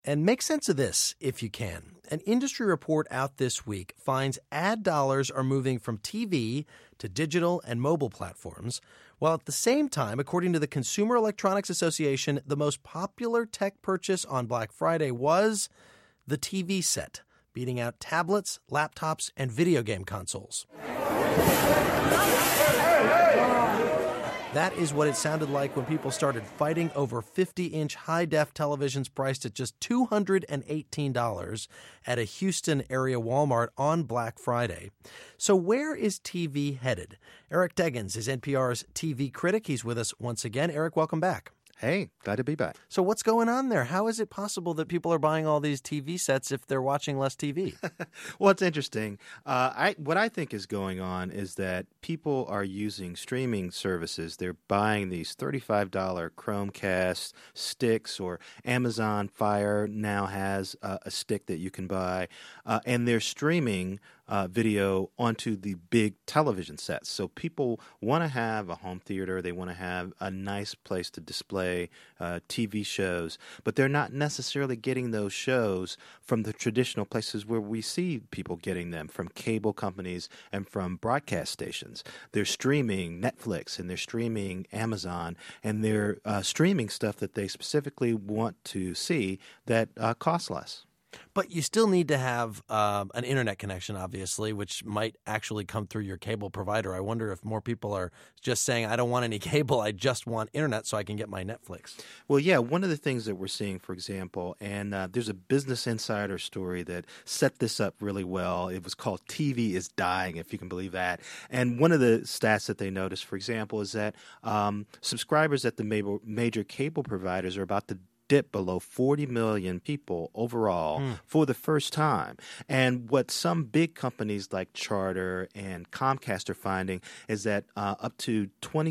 And make sense of this if you can. An industry report out this week finds ad dollars are moving from TV to digital and mobile platforms, while at the same time, according to the Consumer Electronics Association, the most popular tech purchase on Black Friday was the TV set, beating out tablets, laptops, and video game consoles. That is what it sounded like when people started fighting over 50-inch high-def televisions priced at just $218 at a Houston area Walmart on Black Friday. So where is TV headed? Eric Deggans is NPR's TV critic. He's with us once again. Eric, welcome back. Hey, glad to be back. So what's going on there? How is it possible that people are buying all these TV sets if they're watching less TV? Well, it's interesting. What I think is going on is that people are using streaming services. They're buying these $35 Chromecast sticks, or Amazon Fire now has a stick that you can buy, and they're streaming video onto the big television sets. So people want to have a home theater. They want to have a nice place to display TV shows, but they're not necessarily getting those shows from the traditional places where we see people getting them, from cable companies and from broadcast stations. They're streaming Netflix and they're streaming Amazon, and they're streaming stuff that they specifically want to see that costs less. But you still need to have an internet connection, obviously, which might actually come through your cable provider. I wonder if more people are just saying, I don't want any cable, I just want internet so I can get my Netflix. Well, yeah, one of the things that we're seeing, for example, and there's a Business Insider story that set this up really well. It was called TV is Dying, if you can believe that. And one of the stats that they noticed, for example, is that subscribers at the major cable providers are about to dip below 40 million people overall for the first time. And what some big companies like Charter and Comcast are finding is that up to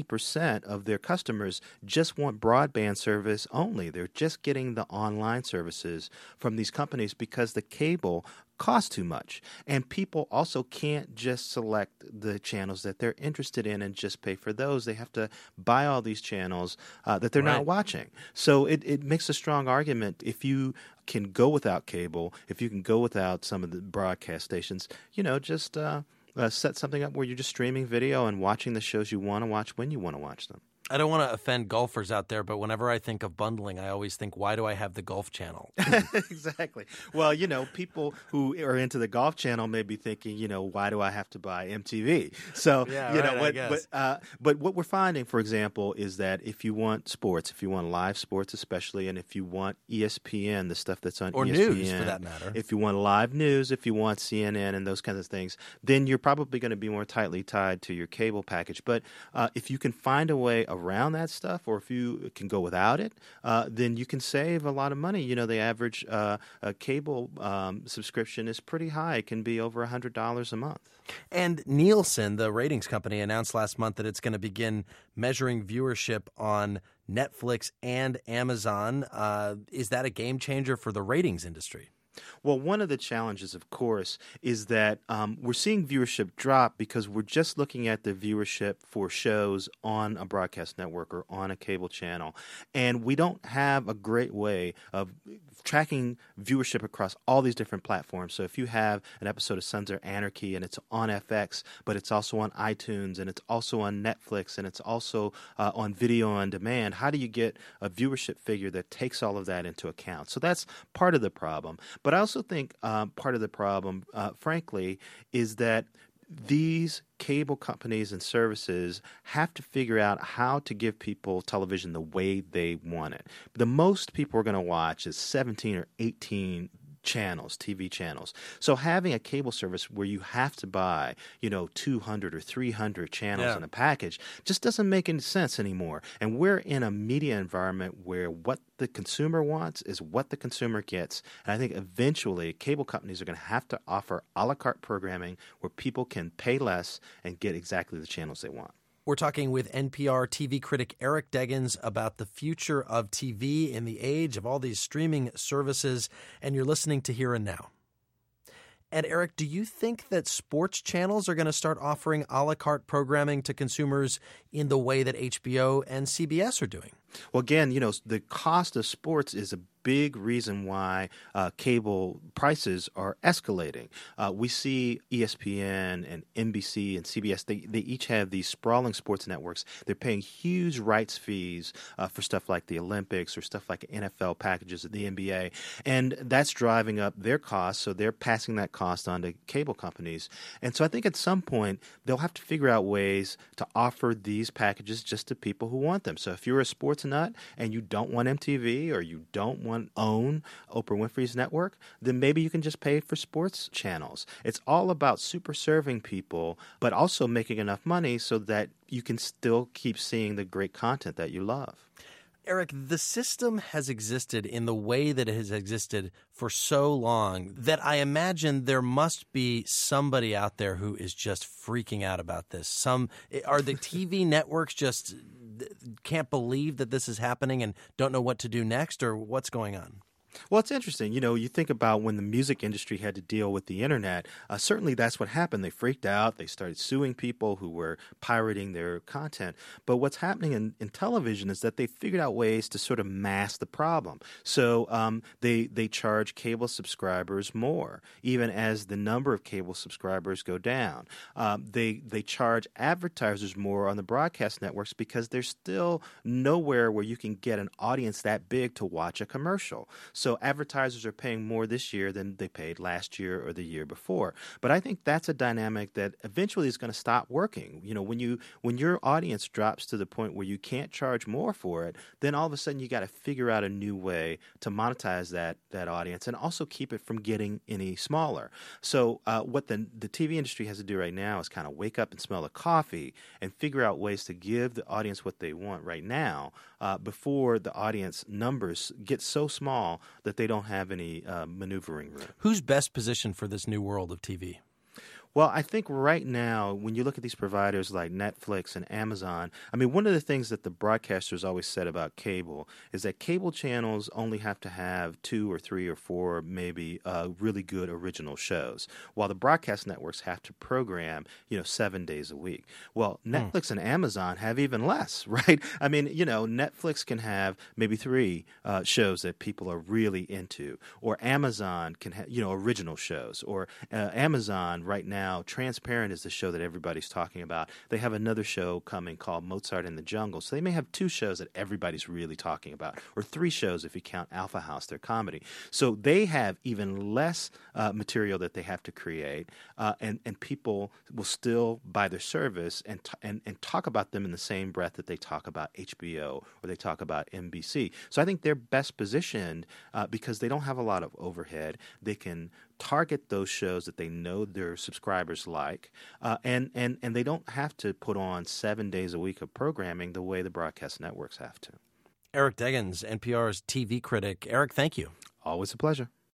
20% of their customers just want broadband service only. They're just getting the online services from these companies because the cable cost too much. And people also can't just select the channels that they're interested in and just pay for those. They have to buy all these channels that they're not watching. So it makes a strong argument if you can go without cable, if you can go without some of the broadcast stations, just set something up where you're just streaming video and watching the shows you want to watch when you want to watch them. I don't want to offend golfers out there, but whenever I think of bundling, I always think, why do I have the Golf Channel? Exactly. Well, people who are into the Golf Channel may be thinking, why do I have to buy MTV? So, but what we're finding, for example, is that if you want sports, if you want live sports especially, and if you want ESPN, the stuff that's on or ESPN. News, for that matter. If you want live news, if you want CNN and those kinds of things, then you're probably going to be more tightly tied to your cable package. But if you can find a way around that stuff, or if you can go without it, then you can save a lot of money. The average cable subscription is pretty high. It can be over $100 a month. And Nielsen, the ratings company, announced last month that it's going to begin measuring viewership on Netflix and Amazon. Is that a game changer for the ratings industry? Well, one of the challenges, of course, is that we're seeing viewership drop because we're just looking at the viewership for shows on a broadcast network or on a cable channel. And we don't have a great way of tracking viewership across all these different platforms. So if you have an episode of Sons of Anarchy and it's on FX, but it's also on iTunes and it's also on Netflix and it's also on video on demand, how do you get a viewership figure that takes all of that into account? So that's part of the problem. But I also think part of the problem, frankly, is that these cable companies and services have to figure out how to give people television the way they want it. The most people are going to watch is 17 or 18 channels, TV channels. So having a cable service where you have to buy, 200 or 300 channels in a package just doesn't make any sense anymore. And we're in a media environment where what the consumer wants is what the consumer gets. And I think eventually cable companies are going to have to offer a la carte programming where people can pay less and get exactly the channels they want. We're talking with NPR TV critic Eric Deggans about the future of TV in the age of all these streaming services, and you're listening to Here and Now. And Eric, do you think that sports channels are going to start offering a la carte programming to consumers in the way that HBO and CBS are doing? Well, again, the cost of sports is a big reason why cable prices are escalating. We see ESPN and NBC and CBS, they each have these sprawling sports networks. They're paying huge rights fees for stuff like the Olympics or stuff like NFL packages of the NBA. And that's driving up their costs, so they're passing that cost on to cable companies. And so I think at some point they'll have to figure out ways to offer these packages just to people who want them. So if you're a sports nut and you don't want MTV or you don't own Oprah Winfrey's network, then maybe you can just pay for sports channels. It's all about super serving people, but also making enough money so that you can still keep seeing the great content that you love. Eric, the system has existed in the way that it has existed for so long that I imagine there must be somebody out there who is just freaking out about this. Are the TV networks just can't believe that this is happening and don't know what to do next, or what's going on? Well, it's interesting. You think about when the music industry had to deal with the internet, certainly that's what happened. They freaked out. They started suing people who were pirating their content. But what's happening in television is that they figured out ways to sort of mask the problem. So they charge cable subscribers more, even as the number of cable subscribers go down. They charge advertisers more on the broadcast networks because there's still nowhere where you can get an audience that big to watch a commercial. So advertisers are paying more this year than they paid last year or the year before. But I think that's a dynamic that eventually is going to stop working. When your audience drops to the point where you can't charge more for it, then all of a sudden you got to figure out a new way to monetize that audience and also keep it from getting any smaller. So what the TV industry has to do right now is kind of wake up and smell the coffee and figure out ways to give the audience what they want right now before the audience numbers get so small that they don't have any maneuvering room. Who's best positioned for this new world of TV? Well, I think right now, when you look at these providers like Netflix and Amazon, I mean, one of the things that the broadcasters always said about cable is that cable channels only have to have 2 or 3 or 4 maybe really good original shows, while the broadcast networks have to program, 7 days a week. Well, Netflix and Amazon have even less, right? I mean, Netflix can have maybe 3 shows that people are really into, or Amazon can have, original shows, or Amazon right now, Transparent is the show that everybody's talking about. They have another show coming called Mozart in the Jungle. So they may have 2 shows that everybody's really talking about, or 3 shows if you count Alpha House, their comedy. So they have even less material that they have to create, and people will still buy their service and talk about them in the same breath that they talk about HBO or they talk about NBC. So I think they're best positioned because they don't have a lot of overhead. They can target those shows that they know their subscribers like, and they don't have to put on 7 days a week of programming the way the broadcast networks have to. Eric Deggans, NPR's TV critic. Eric, thank you. Always a pleasure.